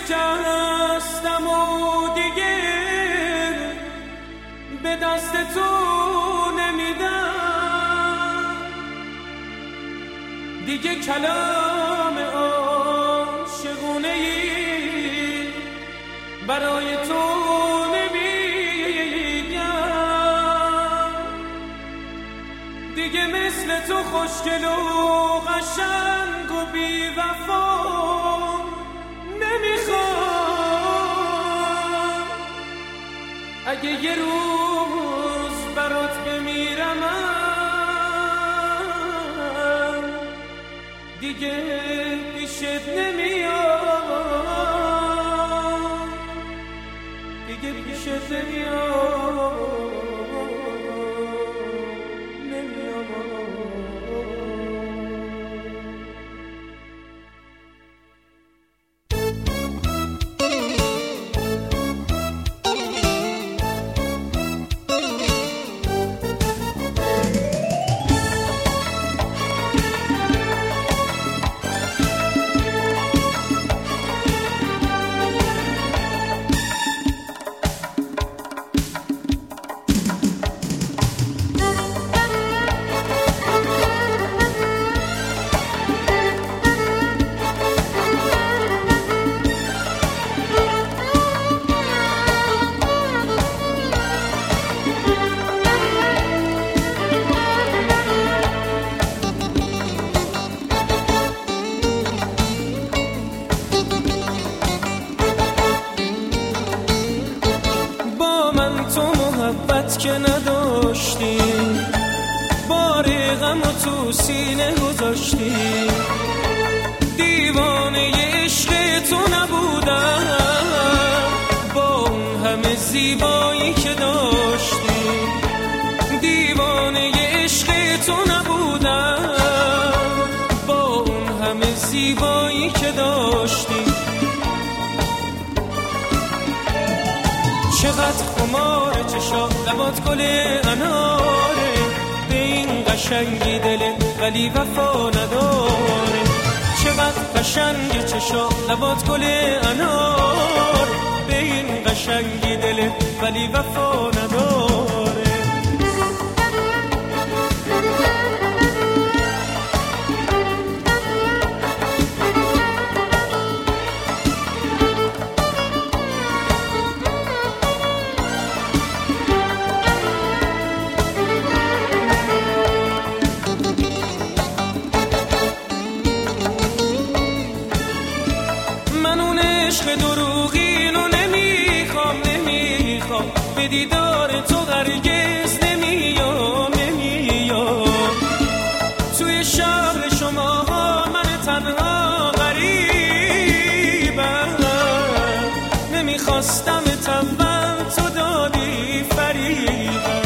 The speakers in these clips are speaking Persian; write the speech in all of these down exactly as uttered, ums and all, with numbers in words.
شکستم و دیگه به دست تو نمیدم، دیگه کلام عاشقونه ای برای تو نمیگم، دیگه مثل تو خوشگل و قشنگ و بی وفا نمیخوام. اگه یه روز برات بمیرم دیگه پیشت نمیام، دیگه پیشت نمیام. که نداشتی بار غم و تو سینه گذاشتی، دیوانه عشق تو نبودم با اون همه زیبایی که داشتی، دیوانه عشق تو نبودم با اون همه زیبایی که داشتی. چقدر خمار چشا لبات گل اناره، به این قشنگی دلت ولی وفا نداره. چقدر قشنگ چشا لبات گل انار، به این قشنگی دلت ولی وفا نداره. عشق دروغینو نمیخوام نمیخوام، به دیدار تو هرگز نمیام نمیام. توی شهر شما ها من تنها غریبم، نمیخواستم تنبل تو دادی فریبم.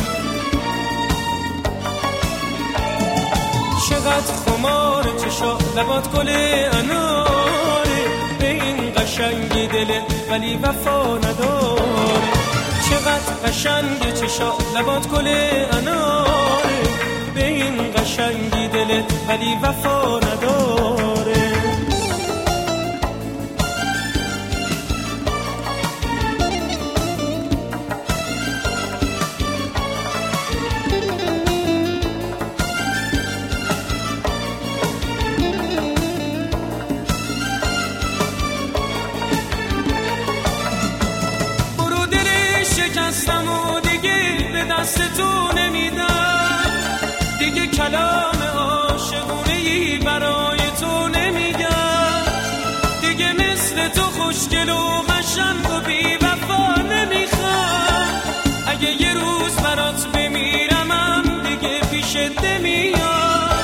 چقدر خمار چشا لبات گل اناره، به این قشنگی دلت ولی وفا نداره. چقدر قشنگ چشا لبات گل اناره، به این قشنگی دلت ولی وفا نداره. شکستم و دیگه به دست تو نمیدم، دیگه کلام عاشقونه ای برای تو نمیگم، دیگه مثل تو خوشگل و قشنگ و بی وفا نمیخوام. اگه یه روز برات بمیرم دیگه پیشت نمیام.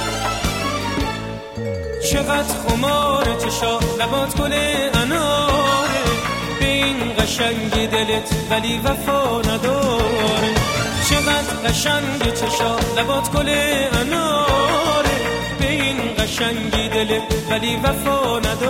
چقدر خمار چشا لبات گل اناره، به این قشنگی دلت ولی وفا نداره. چقدر قشنگ چشا لبات گل اناره، به این قشنگی دلت ولی وفا نداره.